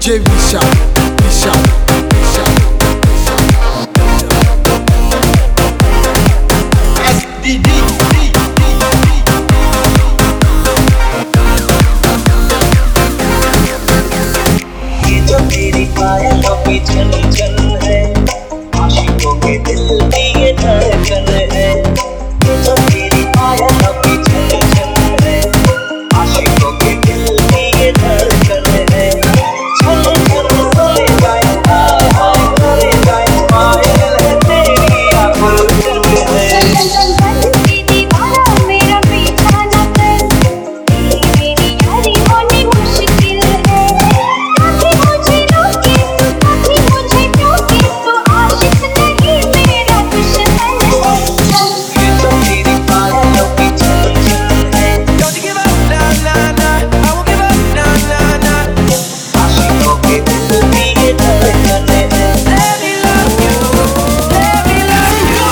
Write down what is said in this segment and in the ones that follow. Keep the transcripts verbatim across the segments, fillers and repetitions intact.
DJ Vishal विशाल विशाल ये जो तेरी पायलों की चल चल है, आशिकों के दिल में ये धड़कन है। ये जो तेरी पायलों की चल चल है, आशिकों के दिल में ये धड़कन है। चल चल सोए जाए, हाय हाय सोए जाए, पायल है तेरी आंखों है। चल चल चल की दीवाना मेरा पीछा न कर, तेरी मेरी यारी होनी मुश्किल है। कभी मुझे रोके तो कभी मुझे टोके, तो आशिक नहीं मेरा दुश्मन है। ये जो तेरी पायलों की चल चल है, Don't you give up, nah, nah, nah. I won't give up, nah, nah, nah. आशिकों के दिल में ये धड़कन है। Let me love you, let me love you.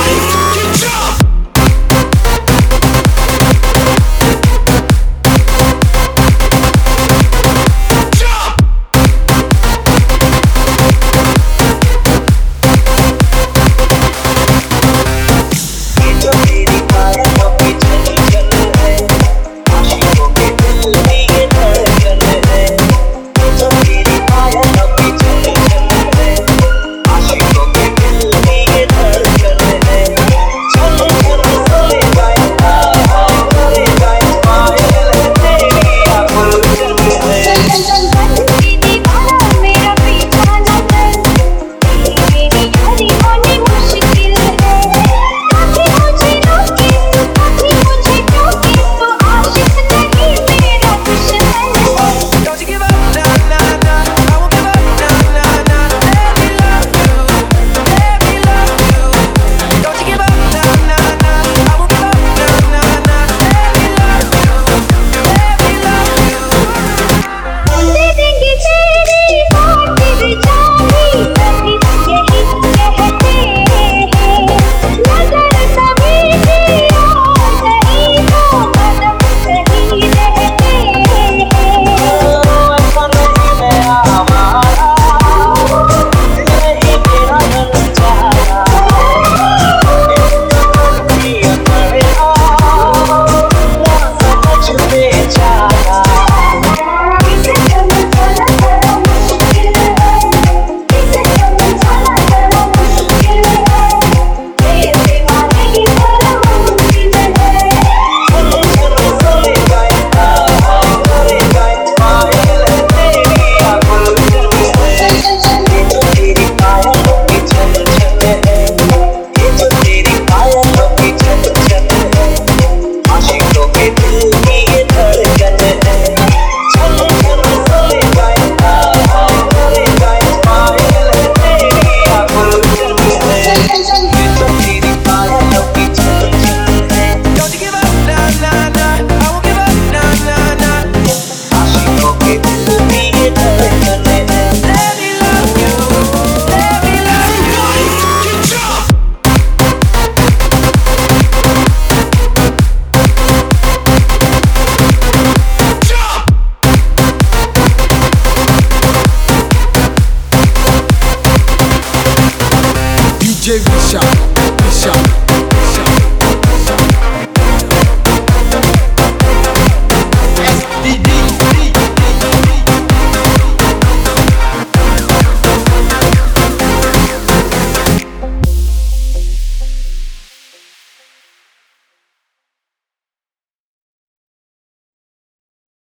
ये जो तेरी पायलों की चल चल है, आशिकों के दिल में ये धड़कन है। ये जो तेरी पायलों की चल चल है, आशिकों के दिल में ये धड़कन है। चल चल सोए जाए, हाय हाय सोए जाए, पायल है तेरी आंखों है। चल चल चल चल की दीवाना मेरा पीछा न कर, तेरी मेरी यारी होनी मुश्किल है। कभी मुझे रोके तो कभी मुझे टोके, तो आशिक नहीं मेरा दुश्मन है। Don't you give up, nah, nah, nah. I won't give up, nah, nah, nah. Let me love you, let me love you. Don't you give up, nah, nah, nah. I won't give up, nah, nah, nah. Let me love you, let me love you. दे देंगे तेरी बात भी जानी, सभी यही कहते हैं। नजर सभी की और नहीं तो कदम सही रहते हैं। ऐसा नहीं मेरा हमारा, दिल नहीं मेरा मन चाहा। दिया पड़ेगा, ना समझ में जाना। इसे समझाना बड़ा मुश्किल है, इसे समझाना बड़ा मुश्किल है। तेरे दीवाने की तरह मुमकिन है। चल चल सोए जाए, हाय हाय सोए जाए, पायल है तेरी आंखों है। चल चल चल ये जो तेरी पायलों की चल चल है, ये जो तेरी पायलों की चल चल है, आशिकों के दिल में ये धड़कन है। चल चल सोए जाए, हाय हाय सोए जाए, पायल है तेरी आंखों है। चल चल चल ये जो तेरी पायलों की चल चल है, Don't you give up, nah, nah, nah. I won't give up, nah, nah, nah. आशिकों के दिल में ये धड़कन है। Let me love you, let me love you. DJ Vishal Vishal